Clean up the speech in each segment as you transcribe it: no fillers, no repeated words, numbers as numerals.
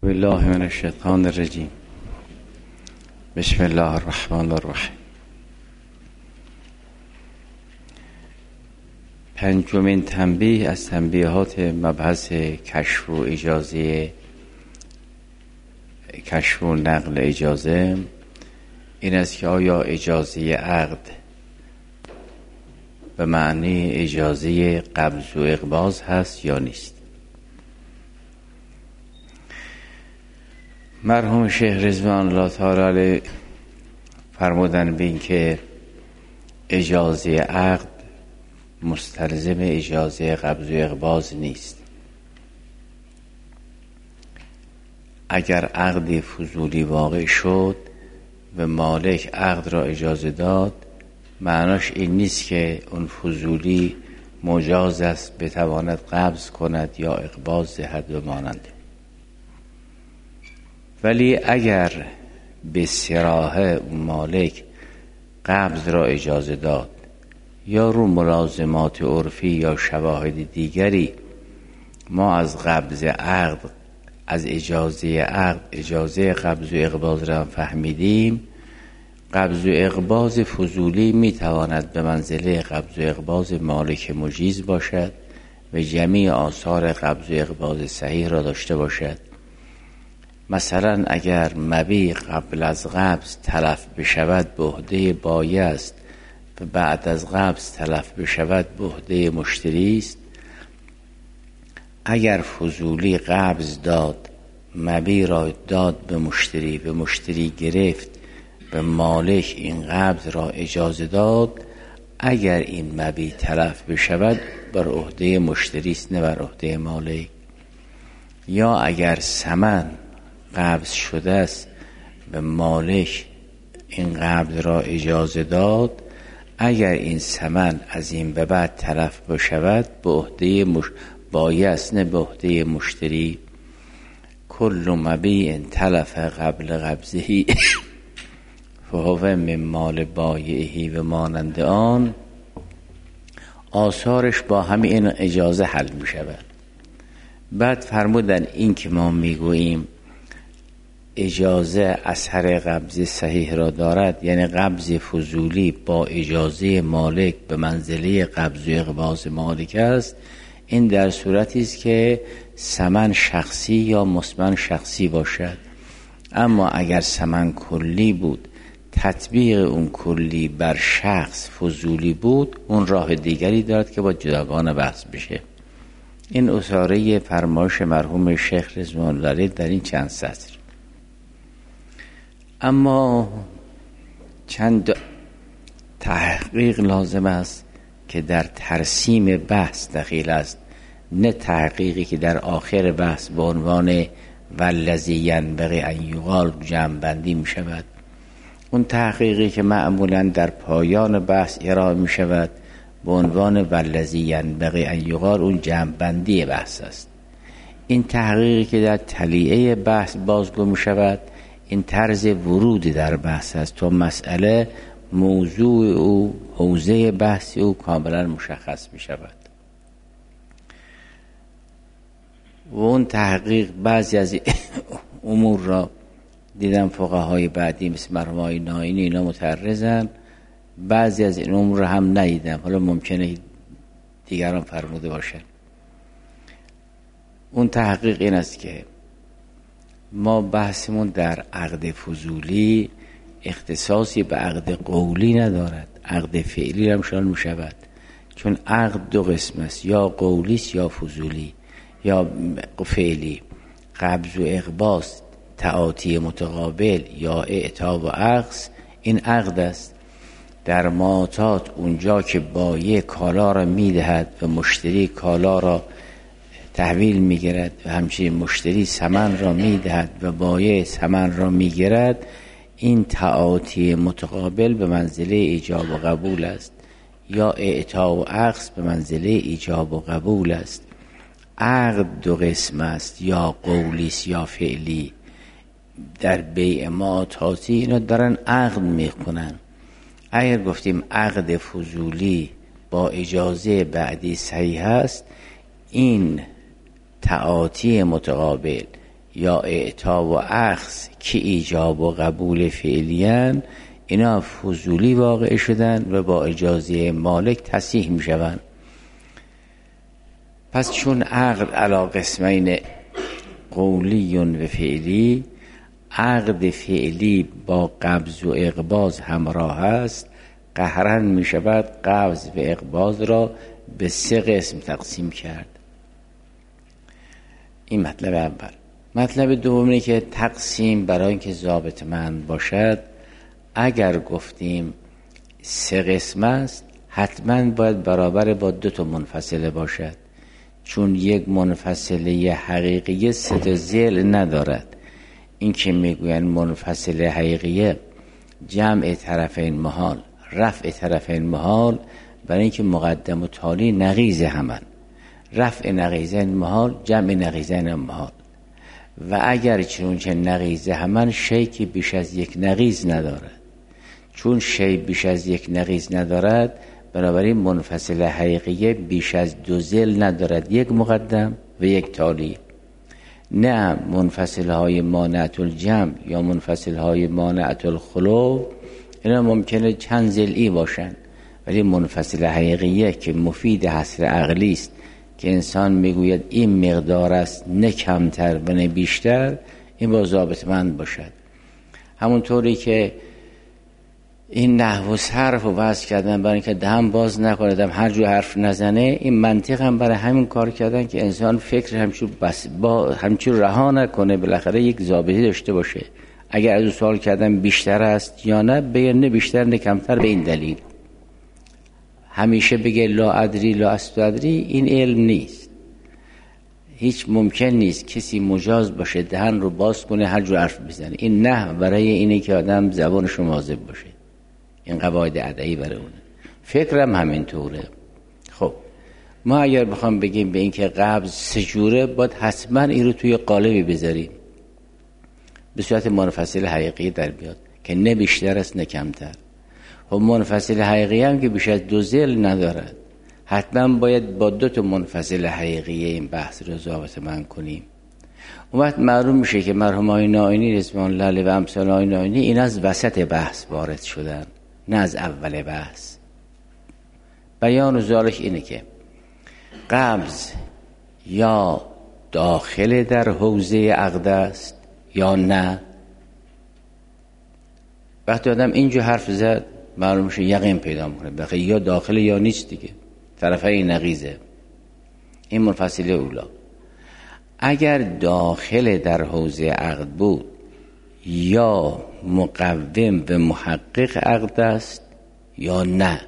بالله من الشیطان الرجیم. بسم الله الرحمن الرحیم. پنجمین تنبیه از تنبیهات مبحث کشف و نقل اجازه این است که آیا اجازه عقد به معنی اجازه قبض و اقباض هست یا نیست؟ مرحوم شیخ رضوان الله تعالی علیه فرمودن به این که اجازه عقد مستلزم اجازه قبض و اقباض نیست. اگر عقد فضولی واقع شد و مالک عقد را اجازه داد، معناش این نیست که اون فضولی مجاز است بتواند قبض کند یا اقباض دهد و ماننده. ولی اگر به صراحه مالک قبض را اجازه داد یا رو ملازمات عرفی یا شواهد دیگری ما از قبض عقد، از اجازه عقد، اجازه قبض و اقباض را فهمیدیم، قبض و اقباض فضولی میتواند به منزله قبض و اقباض مالک مجیز باشد و جمیع آثار قبض و اقباض صحیح را داشته باشد. مثلا اگر مبیع قبل از قبض تلف بشود به عهده بایع است و بعد از قبض تلف بشود به عهده مشتری است. اگر فضولی قبض داد، مبیع را داد به مشتری گرفت، به مالک این قبض را اجازه داد، اگر این مبیع تلف بشود بر عهده مشتری است نه بر عهده مالک. یا اگر ثمن قبض شده است به مالک این قبض را اجازه داد، اگر این ثمن از این به بعد تلف بشود به عهده بایع است نه به عهده مشتری. کل مبیع تلف قبل قبضه فهو من مال بایعه و مانند آن، آثارش با همین اجازه حل می شود. بعد فرمودن این که ما میگوییم اجازه اثر قبض صحیح را دارد، یعنی قبض فضولی با اجازه مالک به منزله قبض و اقباض مالک است. این در صورتی است که ثمن شخصی یا مثمن شخصی باشد. اما اگر ثمن کلی بود، تطبیق اون کلی بر شخص فضولی بود، اون راه دیگری دارد که با جداگانه بحث بشه. این اصاره فرمایش مرحوم شیخ رضوان الله علیه در این چند سطر. اما چند تحقیق لازم است که در ترسیم بحث دخیل است، نه تحقیقی که در آخر بحث به عنوان والذی ینبغی ان یقال جمع بندی می شود. اون تحقیقی که معمولا در پایان بحث ارائه می شود به عنوان والذی ینبغی ان یقال، اون جمع بندی بحث است. این تحقیقی که در تلیعه بحث بازگو می شود، این طرز ورود در بحث است تا مسئله، موضوع او، حوزه بحث او کاملا مشخص می شود. و اون تحقیق بعضی از امور را دیدم فقهای بعدی مثل مرحوم آقای ناینی اینا متعرضن، بعضی از این امور را هم ندیدم، حالا ممکنه دیگران فرموده باشن. اون تحقیق این است که ما بحثمون در عقد فضولی اختصاصی به عقد قولی ندارد، عقد فعلی هم شامل می شود. چون عقد دو قسم است، یا قولی است یا فضولی یا فعلی. قبض و اقباض، تعاطی متقابل یا اعطا و اخذ، این عقد است. در معاطات اونجا که بایع کالا را میدهد و مشتری کالا را تحویل میگیرد و همچنین مشتری ثمن را میدهد و بایع ثمن را میگیرد، این تعاطی متقابل به منزله ایجاب و قبول است، یا اعطا و اخذ به منزله ایجاب و قبول است. عقد دو قسم است، یا قولی است یا فعلی. در بیع معاطاتی اینا دارن عقد میکنن. اگر گفتیم عقد فضولی با اجازه بعدی صحیح است، این تعاطی متقابل یا اعطا و اخذ که ایجاب و قبول فعلیان، اینا فضولی واقع شدن و با اجازه مالک تصحیح می شوند. پس چون عقد علی قسمین قولی و فعلی، عقد فعلی با قبض و اقباض همراه است، قهرن می شود قبض و اقباض را به 3 قسم تقسیم کرد. این مطلب اول. مطلب دوم اینه که تقسیم برای اینکه ضابطمند باشد، اگر گفتیم 3 قسم است، حتما باید برابر با 2 منفصله باشد، چون یک منفصله حقیقیه 3 ذیل ندارد. این که میگوین منفصله حقیقیه جمع طرفین محال، رفع طرفین محال، برای اینکه مقدم و تالی نقیض همن، رفع نقیضین محال، جمع نقیضین محال. و اگر چنانچه نقیض همن، شی که بیش از 1 نقیض ندارد، چون شی بیش از 1 نقیض ندارد، بنابراین منفصل حقیقیه بیش از 2 ذیل ندارد، 1 مقدم و 1 تالی. نه منفصل های مانعت الجمع یا منفصل های مانعت الخلو، اینا ممکنه چند ذیلی باشن، ولی منفصل حقیقیه که مفید حصر عقلی است، که انسان میگوید این مقدار است، نه کمتر و نه بیشتر، این با ضابطمند باشد. همونطوری که این نحو و صرف رو وضع کردن برای اینکه دهن باز نکنه، دم هر جو حرف نزنه، این منطق هم برای همین کار کردن که انسان فکر همچون رها نکنه، بالاخره یک ضابطی داشته باشه. اگر از او سوال کردن بیشتر است یا نه، بگه نه بیشتر نه کمتر به این دلیل. همیشه بگه لا ادری لا استدری، این علم نیست. هیچ ممکن نیست کسی مجاز باشه دهن رو باز کنه هر جو حرف بزنه. این نه برای اینه که آدم زبانش مواظب باشه، این قواعد ادعی برای اونه. فکرم همینطوره. خب ما اگر بخوام بگیم به این که قبض 3 جوره، باید حتما این رو توی قالبی بذاریم به صورت منفصل حقیقی در بیاد که نه بیشتر است نه کمتر. خب منفصل حقیقی هم که بیش از 2 ذیل ندارد، حتما باید با 2 منفصل حقیقی این بحث رو ضابطه‌مند کنیم. اون وقت معلوم میشه که مرحوم آقای نائینی رضوان الله علیه و امثال آقای نائینی این از وسط بحث وارد شدن، نه از اول بحث. بیان و ذالک اینه که قبض یا داخل در حوزه عقد است یا نه. وقتی آدم اینجا حرف زد، معلوم میشه یقین پیدا میکنه بخی یا داخل یا نیست دیگه، طرفه نقیزه. این منفصله اولا. اگر داخل در حوزه عقد بود، یا مقوم و محقق عقد است یا نه.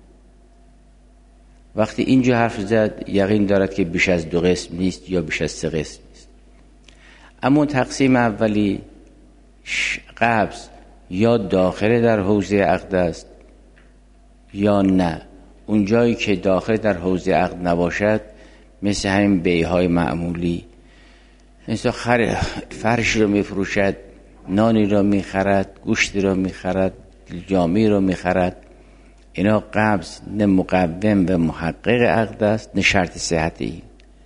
وقتی اینجا حرف زد، یقین دارد که بیش از 2 قسم نیست یا بیش از 3 قسم نیست. اما تقسیم اولی قبض یا داخل در حوزه عقد است یا نه. اون جایی که داخل در حوزه عقد نباشد، مثل همین بیع‌های معمولی، مثل فرش رو میفروشد، نانی رو میخرد، گوشتی رو میخرد، جامی رو میخرد، اینا قبض نه مقوم و محقق عقد است نه شرط صحتی.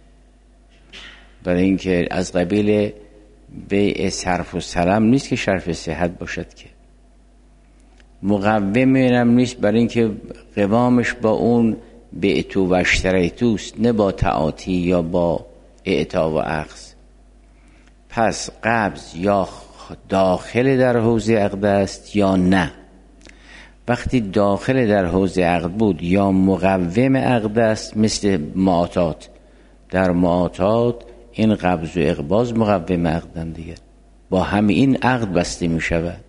برای اینکه از قبیل بیع صرف و سلم نیست که شرط صحت باشد، که مقوم اینم نیست برای اینکه قوامش با اون بعتو و اشتریتوست، نه با تعاطی یا با اعطا و اخذ. پس قبض یا داخل در حوزه عقد است یا نه. وقتی داخل در حوزه عقد بود، یا مقوم عقد است، مثل معاطات. در معاطات این قبض و اقباض مقوم عقدن دیگه، با همین عقد بسته می شود.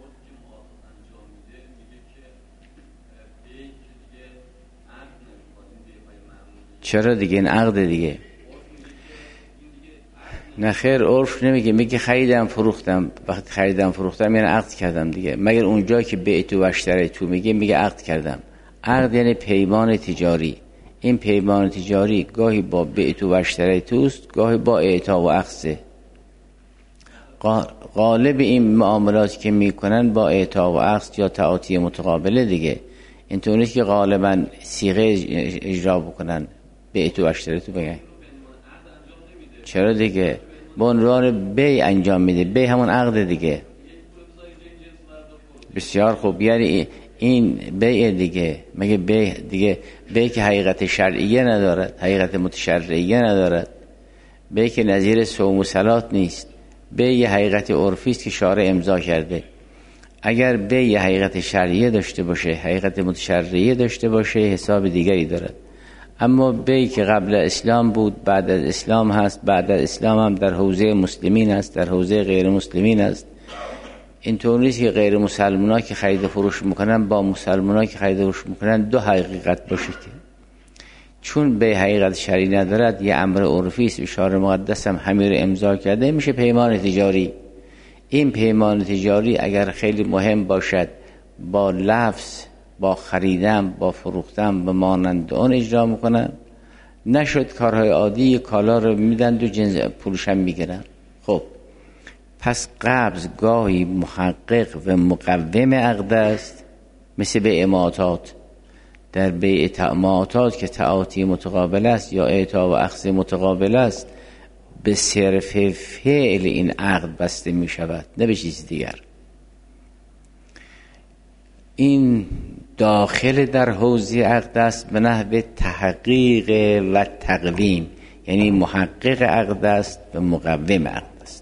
چرا دیگه؟ این عقد دیگه. نه خیر، عرف نمیگه، میگه خریدم فروختم. وقتی خریدم فروختم یعنی عقد کردم دیگه. مگر اونجا که بعتو و اشتریتو میگه عقد کردم. عقد یعنی پیمان تجاری. این پیمان تجاری گاهی با بعتو و اشتریتوست، گاهی با اعطا و اخذه. غالب این معاملات که میکنن با اعطا و اخذ یا تعاطی متقابله دیگه. اینطوری که غالبا صیغه اجرا بکنن، بعتو و اشتریتو بگن. چرا دیگه؟ به عنوان بی انجام میده. بی همون عقد دیگه. بسیار خوب، یعنی این بیع دیگه. مگه بیع دیگه بیع که حقیقت شرعیه ندارد، حقیقت متشرعیه ندارد، بیع که نظیر صوم و صلات نیست، بیع حقیقت عرفی است که شارع امضا کرده. اگر بیع حقیقت شرعیه داشته باشه، حقیقت متشرعیه داشته باشه، حساب دیگری دارد. اما بیع که قبل اسلام بود، بعد از اسلام هست، بعد از اسلام هم در حوزه مسلمین است، در حوزه غیر مسلمین است. اینطور نیست که غیر مسلمان‌ها که خرید و فروش میکنن با مسلمان‌ها که خرید و فروش میکنن دو حقیقت باشه که. چون به حقیقت شرعی ندارد، یه امر عرفی است، شارع مقدس هم همین رو امضا کرده، میشه پیمان تجاری. این پیمان تجاری اگر خیلی مهم باشد، با لفظ، با خریدن، با فروختن به مانند اون اجرا میکنن. نشد کارهای عادی، کالا رو میدن و جنس پولش هم میگیرن. خب پس قبض گاهی محقق و مقوم عقد است، مثل بیع معاطات. در بیع معاطات که تعاطی متقابل است یا اعطا و اخذ متقابل است، به صرف فعل این عقد بسته می شود، نه به چیز دیگر. این داخل در حوزه عقد است به نحو تحقیق و تقویم، یعنی محقق عقد است و مقوم عقد است.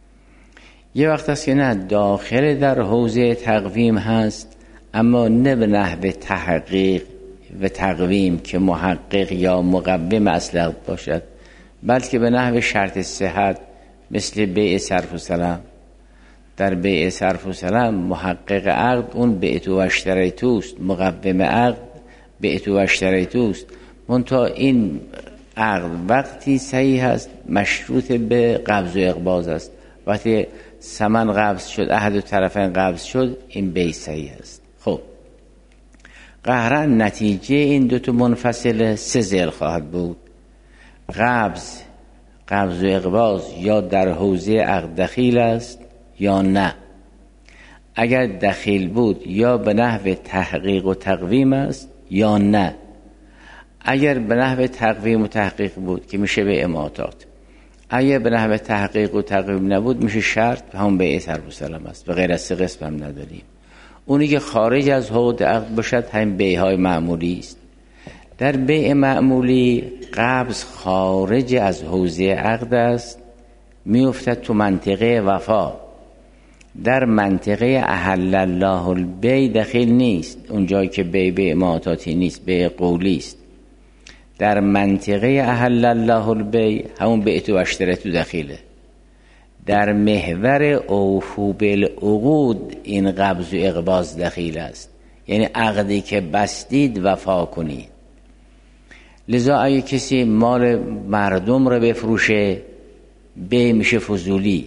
یه وقت است که نه داخل در حوزه تقویم هست، اما نه به نحو تحقیق و تقویم که محقق یا مقوم اصل عقد باشد، بلکه به نحو شرط صحت، مثل بیع صرف و سلام. در بیع صرف و سلام محقق عقد اون بیعت و اشتریتوست، مقوم عقد بیعت و اشتریتوست. منتها این عقد وقتی صحیح است مشروط به قبض و اقباض است. وقتی ثمن قبض شد، احد طرفین قبض شد، این بیع صحیح است. خب قهرا نتیجه این دوتا منفصل سه ذیل خواهد بود. قبض و اقباض یا در حوزه عقد دخیل است یا نه. اگر دخیل بود یا به نحو تحقیق و تقویم است یا نه. اگر به نحو تقویم و تحقیق بود که میشه به اماتات، اگر به نحو تحقیق و تقویم نبود میشه شرط، همون بیع صرف و سلام است. به غیر از سه قسم هم نداریم. اونی که خارج از حوزه عقد باشد همین بیع‌های معمولی است. در بیع معمولی قبض خارج از حوزه عقد است، میافتد تو منطقه وفا. در منطقه احل الله البیع دخیل نیست، اونجایی که بیع معاطاتی نیست، بیع قولی است. در منطقه احل الله البیع همون بیعت و اشتریت دخیله. در محور اوفو بالعقود این قبض و اقباض دخیل است، یعنی عقدی که بستید وفا کنید. لذا اگه کسی مال مردم رو بفروشه بیع میشه فضولی،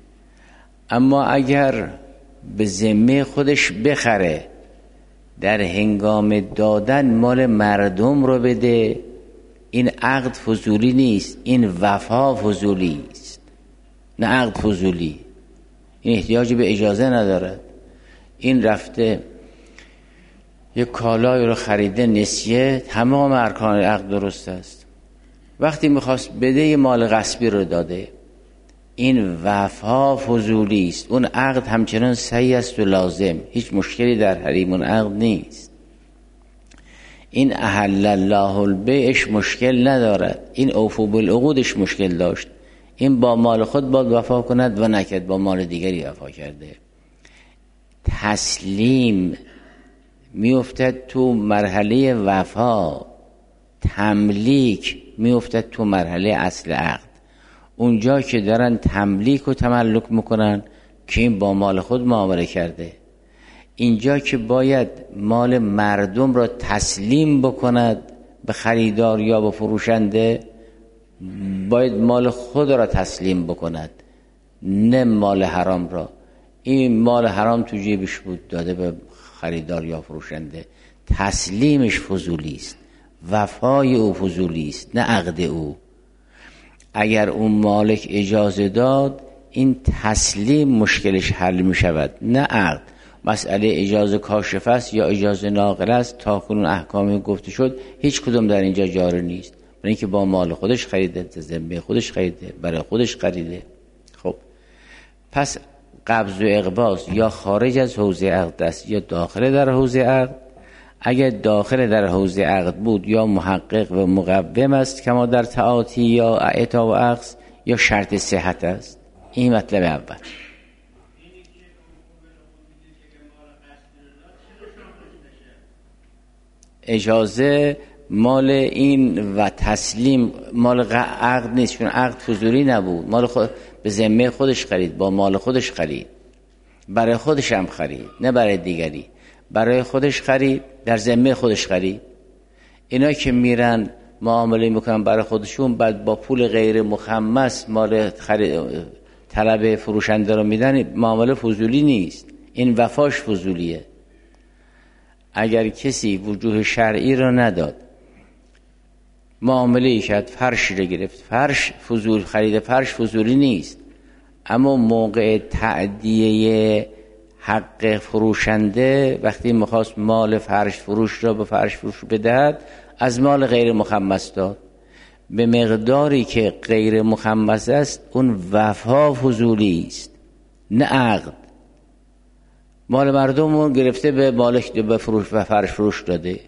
اما اگر به ذمه خودش بخره، در هنگام دادن مال مردم رو بده، این عقد فضولی نیست، این وفا فضولی است، نه عقد فضولی. این احتیاج به اجازه ندارد. این رفته یک کالای رو خریده نسیه، تمام ارکان عقد درست است. وقتی میخواست بده یه مال غصبی رو داده، این وفا فضولی است. اون عقد همچنان صحیح است و لازم، هیچ مشکلی در حریم اون عقد نیست. این احل الله البیعش مشکل ندارد، این اوفو بالعقودش مشکل داشت. این با مال خود باید وفا کند و نکرد، با مال دیگری وفا کرده. تسلیم میافتد تو مرحله وفا، تملیک میافتد تو مرحله اصل عقد. اونجا که دارن تملیک و تملک میکنن که این با مال خود معامله کرده، اینجا که باید مال مردم را تسلیم بکند به خریدار یا به فروشنده، باید مال خود را تسلیم بکند، نه مال حرام را. این مال حرام تو جیبش بود داده به خریدار یا فروشنده، تسلیمش فضولی است، وفای او فضولی است، نه عقد او. اگر اون مالک اجازه داد این تسلیم مشکلش حل می شود، نه عقد. مسئله اجازه کاشفه است یا اجازه ناقل است، تا کنون احکامی گفته شد هیچ کدوم در اینجا جاری نیست. برای اینکه با مال خودش خریده، ذمه خودش خریده، برای خودش خریده. خب پس قبض و اقباض یا خارج از حوزه عقد است یا داخل در حوزه عقد. اگر داخل در حوزه عقد بود یا محقق و مقوم است کما در تعاطی یا اعطا و اخذ یا شرط صحت است. این مطلب اول. اجازه مال این و تسلیم مال عقد نیست، چون عقد فضولی نبود، مال خود به ذمه خودش خرید، با مال خودش خرید، برای خودش هم خرید، نه برای دیگری، برای خودش خرید، در ذمه خودش خرید. اینا که میرن معامله میکنن برای خودشون، بعد با پول غیر مخمس مال طلب فروشنده رو میدن، معامله فضولی نیست، این وفاش فضولیه. اگر کسی وجوه شرعی رو نداد، معامله ای کرد، فرشی رو گرفت، فرش فضول، خرید فرش فضولی نیست، اما موقع تأدیه حق فروشنده وقتی میخواست مال فرش فروش را به فرش فروش بدهد، از مال غیر مخمس داد به مقداری که غیر مخمس است. اون وفا فضولی است، نه عقد. مال مردم رو گرفته به مالک به فروش و فرش فروش داده،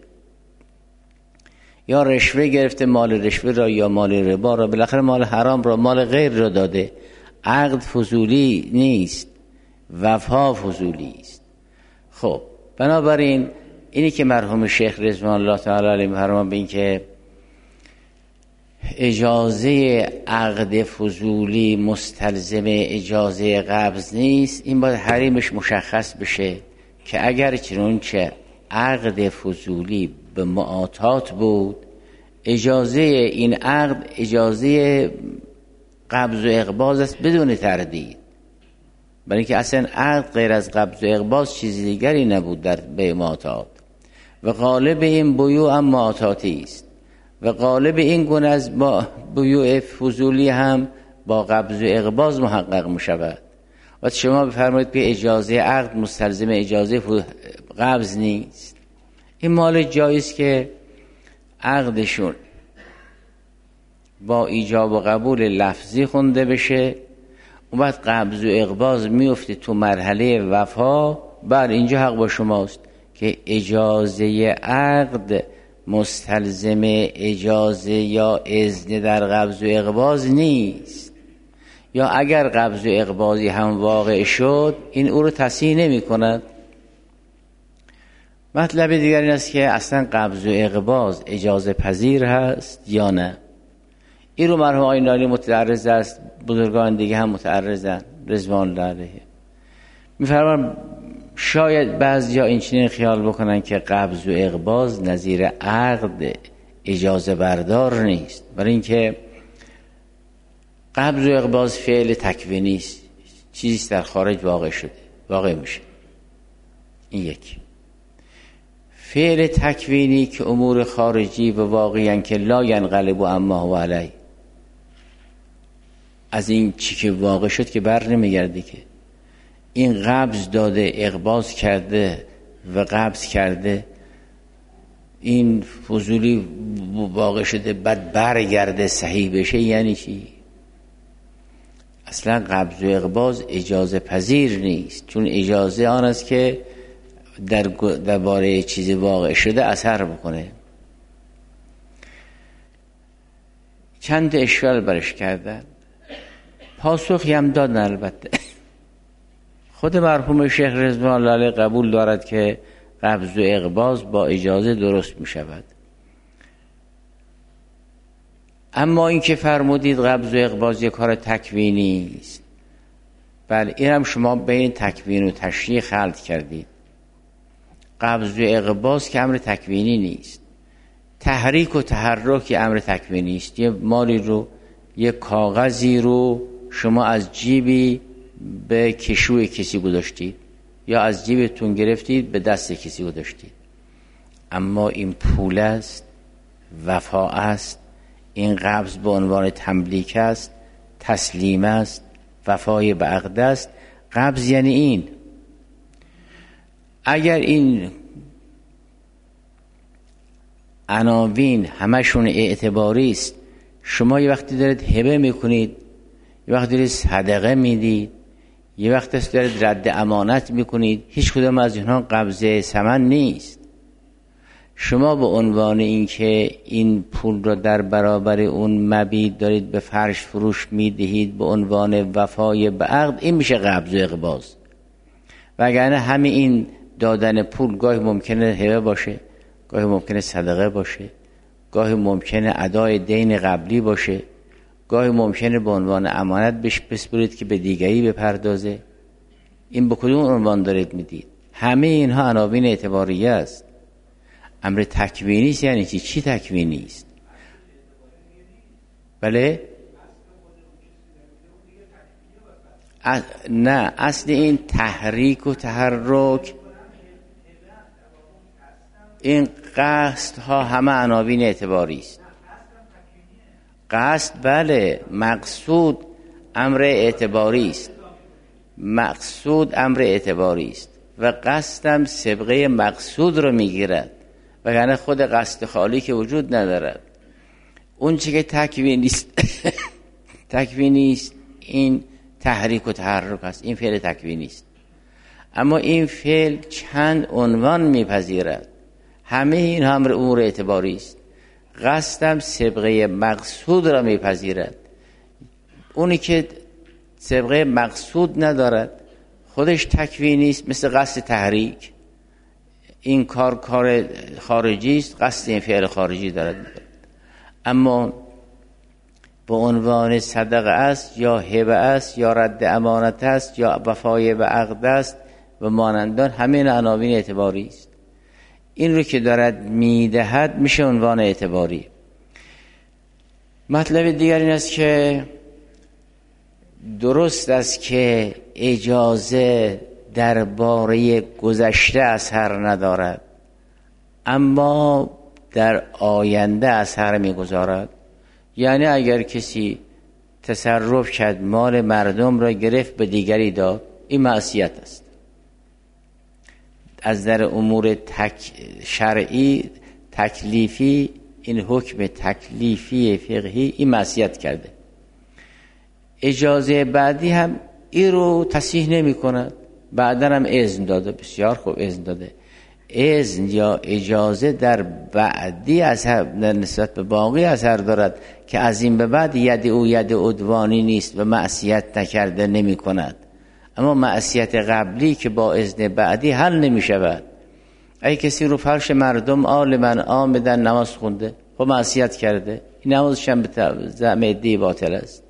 یا رشوه گرفته مال رشوه را یا مال ربا را، بالاخره مال حرام را، مال غیر را داده. عقد فضولی نیست، وفا فضولی است. خب بنابراین اینی که مرحوم شیخ رضوان الله تعالی علیه فرمان به این که اجازه عقد فضولی مستلزم اجازه قبض نیست، این باید حریمش مشخص بشه که اگر چنانچه عقد فضولی به معاطات بود، اجازه این عقد اجازه قبض و اقباض است بدون تردید، برای اینکه اصلا عقد غیر از قبض و اقباض چیزی دیگری نبود در به معاطات، و غالب این بیوع هم معاطاتی است، و غالب این گونه از بیوع فضولی هم با قبض و اقباض محقق می شود. و شما بفرمایید که اجازه عقد مستلزم اجازه قبض نیست. این مال جایز که عقدشون با ایجاب و قبول لفظی خونده بشه، و بعد قبض و اقباض میفته تو مرحله وفا. بر اینجا حق با شماست که اجازه عقد مستلزم اجازه یا اذن در قبض و اقباض نیست، یا اگر قبض و اقباضی هم واقع شد این او رو تصحیح نمی کند. مطلب دیگر این است که اصلا قبض و اقباض اجازه پذیر هست یا نه. این رو مرحوم آقای نالی متعرض است، بزرگان دیگه هم متعرضن رضوان الله علیه. می‌فرمان شاید بعضیا این چنین خیال بکنن که قبض و اقباض نظیر عقد اجازه بردار نیست، برای اینکه قبض و اقباض فعل تکوینی است، چیزی در خارج واقع شده، واقع میشه. این یک فعل تکوینی که امور خارجی و واقعی که لا ینقلب اما هو علی، از این چی که واقع شد که بر نمیگرده، که این قبض داده، اقباض کرده و قبض کرده، این فضولی واقع شده بعد برگرده صحیح بشه، یعنی چی؟ اصلا قبض و اقباض اجازه پذیر نیست، چون اجازه آن است که در باره چیزی واقع شده اثر بکنه. چند اشکال برش کردن، پاسخی هم دادن. البته خود مرحوم شیخ رضوان الله علیه قبول دارد که قبض و اقباض با اجازه درست می شود، اما این که فرمودید قبض و اقباض یک کار تکوینی است، بله این هم شما بین تکوین و تشریح خلط کردید. قبض و اقباض که امر تکوینی نیست، تحریک و تحرک امر تکوینی است. یه مالی رو، یه کاغذی رو شما از جیبی به کشوی کسی گذاشتید یا از جیبتون گرفتید به دست کسی گذاشتید، اما این پول است، وفا است، این قبض به عنوان تملیک است، تسلیم است، وفای به عقد است. قبض یعنی این. اگر این عناوین همشون اعتباری است. شما یه وقتی دارید هبه میکنید، یه وقتی دارید صدقه میدید، یه وقتی دارید رد امانت میکنید، هیچ کدام از اینها قبضه ثمن نیست. شما به عنوان اینکه این پول را در برابر اون مبیت دارید به فرش فروش میدهید به عنوان وفای به عقد، این میشه قبض و اقباض. وگرنه همین این دادن پول گاهی ممکنه هبه باشه، گاهی ممکنه صدقه باشه، گاهی ممکنه ادای دین قبلی باشه، گاهی ممکنه به عنوان امانت بسپرید که به دیگری بپردازه. این به کدوم عنوان دارید میدید؟ همه اینها عناوین اعتباریه است. امر تکوینی است. یعنی چی تکوینی است؟ بله؟ نه، اصل این تحریک و تحرک، این قصد ها همه عناوین اعتباری است. قصد بله، مقصود امر اعتباری است. مقصود امر اعتباری است و قصدم سبقه مقصود رو میگیرد، وگرنه خود قصد خالی که وجود ندارد. اون چی که تکوینی است تکوینی است، این تحریک و تحرک است. این فعل تکوینی است. اما این فعل چند عنوان میپذیرد. همه این امور اعتباری است. قصدم سبقه مقصود را میپذیرد. اونی که سبقه مقصود ندارد خودش تکوینی است، مثل قصد تحریک. این کار خارجی است، قصد این فعل خارجی دارد. اما به عنوان صدقه است یا هبه است یا رد امانت است یا وفای به عقد است و مانندان، همین عناوین اعتباری است. این رو که دارد میدهد میشه عنوان اعتباری. مطلب دیگر این است که درست است که اجازه درباره گذشته اثر ندارد، اما در آینده اثر میگذارد. یعنی اگر کسی تصرف کرد مال مردم را گرفت به دیگری داد، این معصیت است. از در امور شرعی تکلیفی، این حکم تکلیفی فقهی، این معصیت کرده. اجازه بعدی هم این رو تصحیح نمی کند. بعدا هم اذن داده، بسیار خوب اذن داده. اذن یا اجازه در بعدی اثر در نسبت به باقی اثر دارد که از این به بعد ید او ید عدوانی نیست و معصیت نکرده نمی کند. اما معصیت قبلی که با اذن بعدی حل نمی شود. اگه کسی رو فرش مردم عالماً عامداً نماز خونده، خب معصیت کرده، این نمازش هم به زعم عده‌ای باطل است.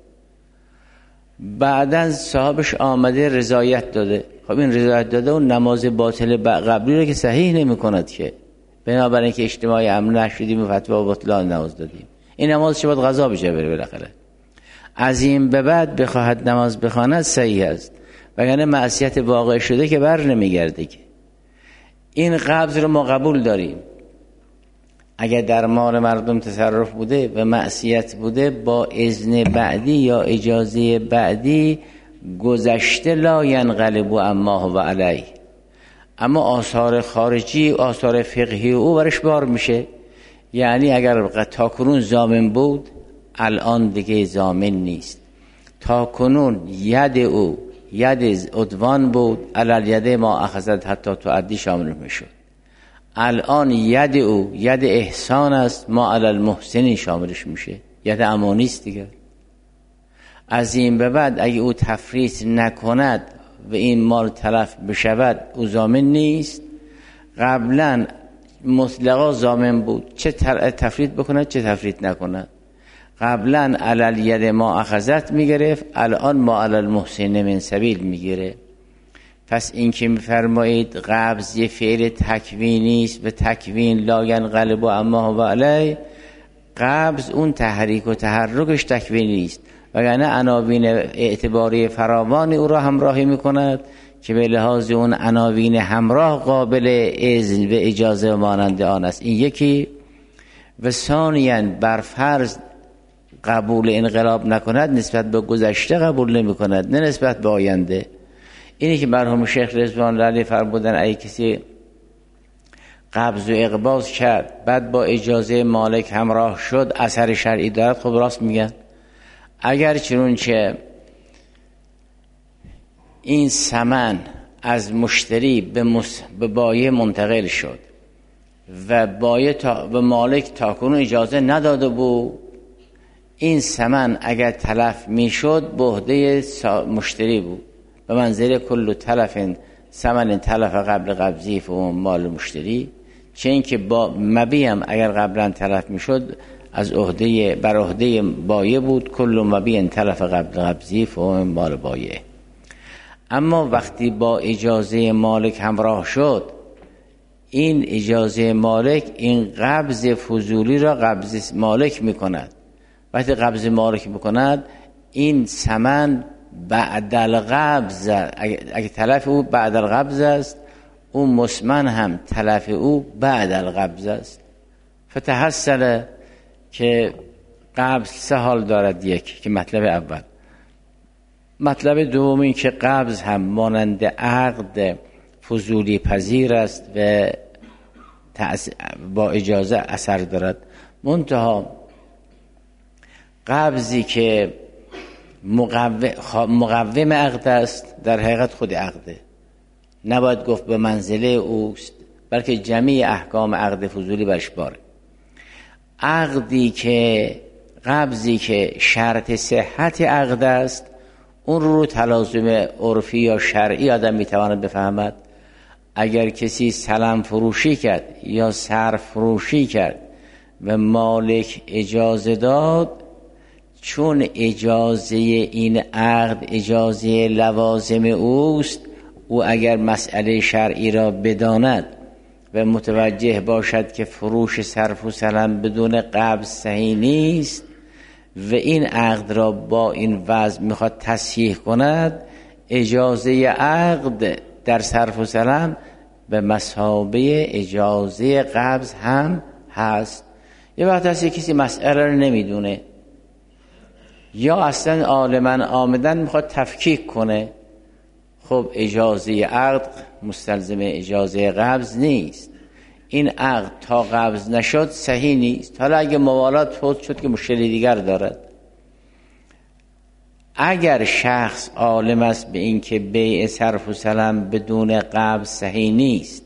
بعداً صاحبش آمده رضایت داده، خب این رضایت داده اون نماز باطل قبلی رو که صحیح نمی کند که، بنابراین که اجتماعی امن نشدیم و فتوا بطلان نماز دادیم، این نمازش باید قضا بشه بره بالاخره. از این به بعد بخواهد نماز بخواند صحیح است، وگرنه معصیت واقع شده که بر نمیگرده. که این قبض رو ما قبول داریم. اگر در مال مردم تصرف بوده و معصیت بوده، با اذن بعدی یا اجازه بعدی گذشته لا ینقلب عما و علیه. اما آثار خارجی، آثار فقهی او برش بار میشه. یعنی اگر تاکنون ضامن بود، الان دیگه ضامن نیست. تاکنون ید او ید عدوان بود، علل ید ما اخذت حتی تؤدی شامل میشد. الان ید او ید احسان است، ما علل محسنی شاملش میشه، ید امانی است دیگه. از این به بعد اگه او تفریط نکند و این مال تلف بشود، او ضامن نیست. قبلا مطلقا ضامن بود، چه تفریط بکند چه تفریط نکند. قبلا علل ید ما اخذت میگرفت، الان ما علل محسن من سبیل میگیره. پس این که میفرمایید قبض یه فعل تکوینی است و تکوین لا ینقلب عما و علیه، قبض اون تحریک و تحرکش تکوینی است، وگرنه عناوین اعتباری فراوان او را همراهی میکند که به لحاظ اون عناوین همراه قابل اذن و اجازه مانند آن است. این یکی. و ثانیاً بر فرض قبول انقلاب نکند، نسبت به گذشته قبول نمی کند، نه نسبت به آینده. اینی که مرحوم شیخ رضوان الله علیه فرمودن اگه کسی قبض و اقباض کرد، بعد با اجازه مالک همراه شد، اثر شرعی دارد. خب راست میگن. اگر چنانچه این ثمن از مشتری به بایع منتقل شد و بایع و مالک تاکنون اجازه نداده بود، این ثمن اگر تلف میشد به عهده مشتری بود، به منزله کل تلف ثمن تلف قبل قبضی فهو مال مشتری. چه اینکه با مبی هم اگر قبلا تلف میشد از عهده بر عهده بایع بود، کل مبی تلف قبل قبضی فهو مال بایع. اما وقتی با اجازه مالک همراه شد، این اجازه مالک این قبض فضولی را قبض مالک میکند. وقتی قبض مالک میکند، این ثمن بعد القبض، اگه تلف او بعد القبض است، اون مسمن هم تلف او بعد القبض است. فتحصل که قبض 3 حال دارد. یک که مطلب اول. مطلب دوم این که قبض هم مانند عقد فضولی پذیر است و با اجازه اثر دارد. منتها قبضی که مقوم عقد است، در حقیقت خود عقده، نباید گفت به منزله اوست، بلکه جمعی احکام عقد فضولی برش باره. قبضی که شرط صحت عقد است، اون رو تلازم عرفی یا شرعی آدم میتواند بفهمد. اگر کسی سلم فروشی کرد یا صرف فروشی کرد و مالک اجازه داد، چون اجازه این عقد اجازه لوازم اوست، او اگر مسئله شرعی را بداند و متوجه باشد که فروش صرف و سلم بدون قبض صحیح نیست و این عقد را با این وضع میخواد تصحیح کند، اجازه عقد در صرف و سلم به مثابه اجازه قبض هم هست. یه وقت هست کسی مسئله رو نمیدونه یا اصلا عالماً آمدن میخواد تفکیک کنه، خب اجازه عقد مستلزم اجازه قبض نیست. این عقد تا قبض نشد صحیح نیست. حالا اگه موالات فوت شد که مشکلی دیگر دارد. اگر شخص عالم است به این که بیع صرف و سلم بدون قبض صحیح نیست،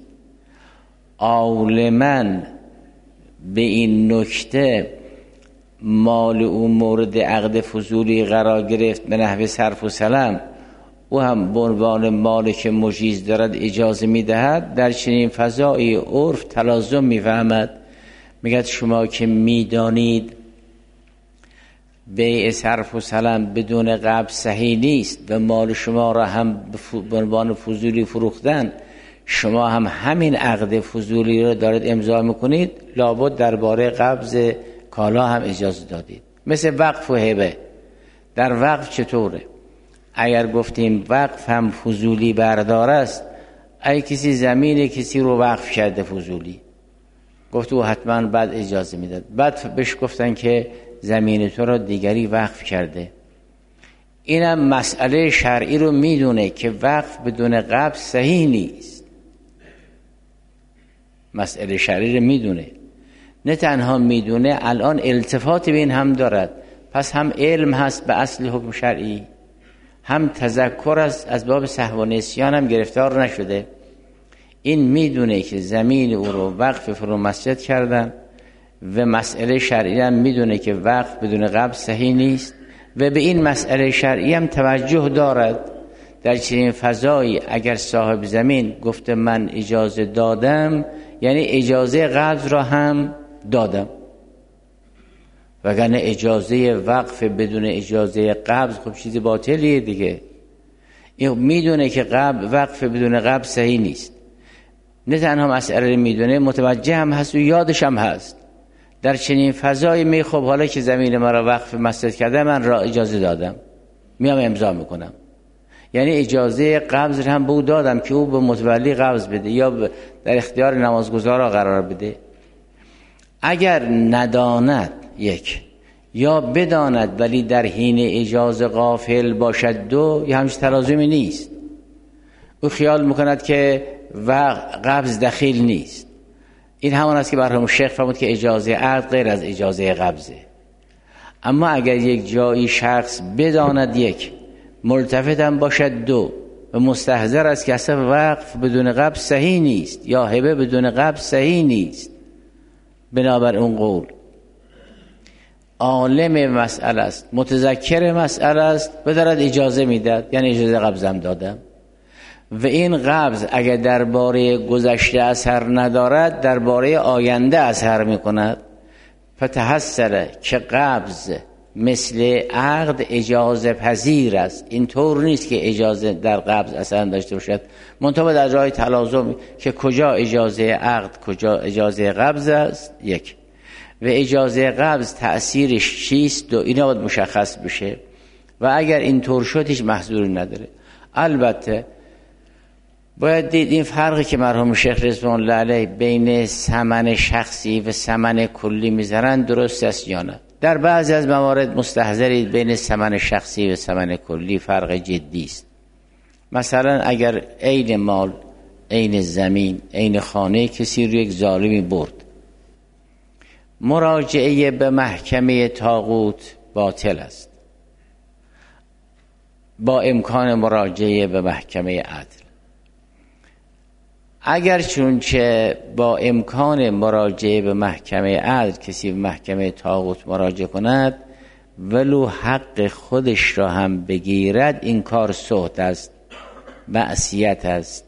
عالماً به این نکته مال او مورد عقد فضولی قرار گرفت به نحو صرف و سلم، او هم به عنوان مالک مجیز دارد اجازه میدهد، در چنین فضای عرف تلازم میفهمد. میگه شما که میدانید بیع صرف و سلم بدون قبض صحیح نیست و مال شما را هم به عنوان فضولی فروختن، شما هم همین عقد فضولی را دارید امضا میکنید، لابد درباره قبض کالا هم اجازه دادید. مثل وقف و هبه. در وقف چطوره؟ اگر گفتیم وقف هم فضولی بردار است، اگه کسی زمین کسی رو وقف کرده فضولی، گفت او حتما بعد اجازه میداد، بعد بهش گفتن که زمین تو را دیگری وقف کرده، اینم مسئله شرعی رو میدونه که وقف بدون قبض صحیح نیست. مسئله شرعی رو میدونه. نه تنها میدونه، الان التفات به این هم دارد. پس هم علم هست به اصل حکم شرعی، هم تذکر است، از باب سهو و نسیان هم گرفتار نشده. این میدونه که زمین او رو وقف فرو مسجد کردن و مسئله شرعی هم میدونه که وقف بدون قبض صحیح نیست و به این مسئله شرعی هم توجه دارد. در چنین فضایی اگر صاحب زمین گفته من اجازه دادم، یعنی اجازه قبض را هم دادم، وگرنه اجازه وقف بدون اجازه قبض خب چیز باطلیه دیگه. این میدونه که وقف بدون قبض صحیح نیست. نه تنها مسئله میدونه، متوجه هم هست و یادش هم هست. در چنین فضایی می خب حالا که زمین مرا وقف مسجد کرده، من را اجازه دادم، میام امضا میکنم، یعنی اجازه قبض هم به او دادم که او به متولی قبض بده یا در اختیار نمازگزارا قرار بده. اگر نداند یک یا بداند ولی در حین اجازه غافل باشد، دو یا همچه تلازمی نیست. او خیال میکند که قبض دخیل نیست، این همان است که مرحوم شیخ فرمود که اجازه عقد غیر از اجازه قبضه. اما اگر یک جایی شخص بداند یک، ملتفت هم باشد دو، و مستحضر است که اصلا وقف بدون قبض صحیح نیست یا هبه بدون قبض صحیح نیست، بنابر اون قول عالم مسئله است، متذکر مسئله است، بدارد اجازه میداد، یعنی اجازه قبضم دادم. و این قبض اگر درباره گذشته اثر ندارد، درباره آینده اثر میکند. فتحصل که قبض مثل عقد اجازه پذیر است. این طور نیست که اجازه در قبض اثر داشته باشد، منتها در راه تلازم که کجا اجازه عقد کجا اجازه قبض است یک، و اجازه قبض تأثیرش چیست، و اینا باید مشخص بشه. و اگر این طور شد هیچ محظوری نداره. البته باید دید این فرقی که مرحوم شیخ رضوان الله علیه بین ثمن شخصی و ثمن کلی میذارن درست است یا نه. در بعضی از موارد مستحضرید بین ثمن شخصی و ثمن کلی فرق جدی است. مثلا اگر عین مال، عین زمین، عین خانه کسی رو یک ظالمی برد، مراجعه به محکمه طاغوت باطل است با امکان مراجعه به محکمه عدل. اگر چونچه با امکان مراجعه به محکمه عدل کسی به محکمه طاغوت مراجعه کند ولو حق خودش را هم بگیرد، این کار سهت است، معصیت است.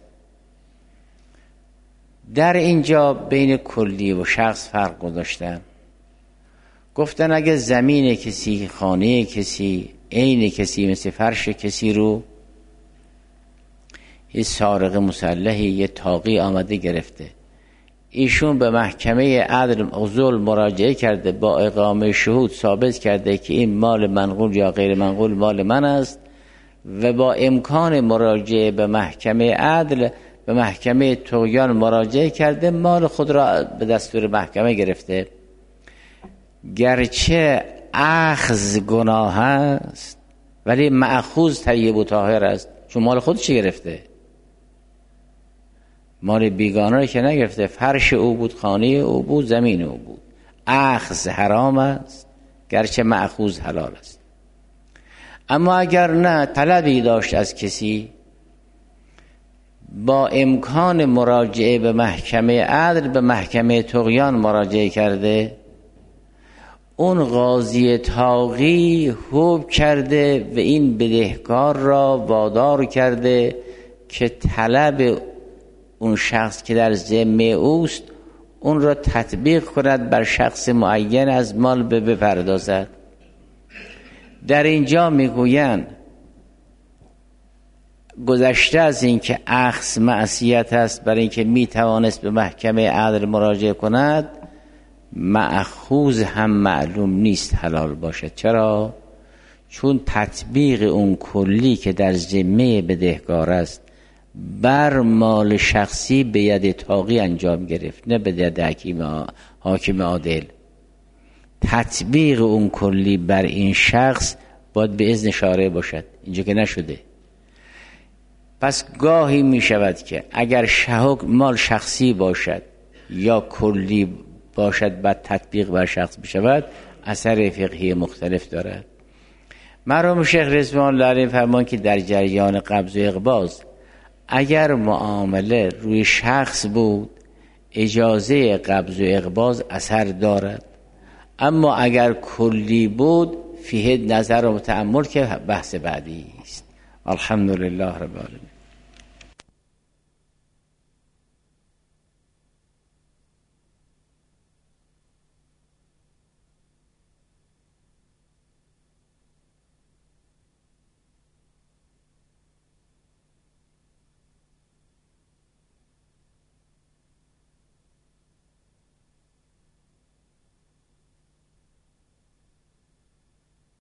در اینجا بین کلی و شخص فرق گذاشتن، گفتن اگه زمین کسی، خانه کسی، عین کسی مثل فرش کسی رو یه سارق مسلحی، یه طاغی آمده گرفته، ایشون به محکمه عدل ظلم مراجعه کرده، با اقامه شهود ثابت کرده که این مال منقول یا غیر منقول مال من است، و با امکان مراجعه به محکمه عدل به محکمه طغیان مراجعه کرده، مال خود را به دستور محکمه گرفته. گرچه اخذ گناه است ولی مأخوذ طیب و طاهر است، چون مال خودش گرفته، مال بیگانه که نگرفته. فرش او بود، خانه او بود، زمین او بود. اخذ حرام است گرچه مأخوذ حلال است. اما اگر نه طلبی داشت از کسی، با امکان مراجعه به محکمه عدل به محکمه طغیان مراجعه کرده، اون قاضی طاغی حکم کرده و این بدهکار را وادار کرده که طلب اون شخص که در ذمه اوست اون را تطبیق کند بر شخص معین، از مال بپردازد. در اینجا میگویند گذشته از این که اخذ معصیت است، برای اینکه میتوانست به محکمه عدل مراجعه کند، مأخوذ هم معلوم نیست حلال باشد. چرا؟ چون تطبیق اون کلی که در ذمه بدهکار است بر مال شخصی به ید طاغی انجام گرفت، نه به ید حاکم عادل. تطبیق اون کلی بر این شخص باید به اذن شارع باشد، اینجا که نشده. پس گاهی می شود که اگر مال شخصی باشد یا کلی باشد بعد تطبیق بر شخص بشود، اثر فقهی مختلف دارد. مرحوم شیخ رضوان الله علیه فرمان که در جریان قبض و اقباض اگر معامله روی شخص بود، اجازه قبض و اقباض اثر دارد، اما اگر کلی بود فیه نظر و تأمل که بحث بعدی است. الحمدلله رب العالمین.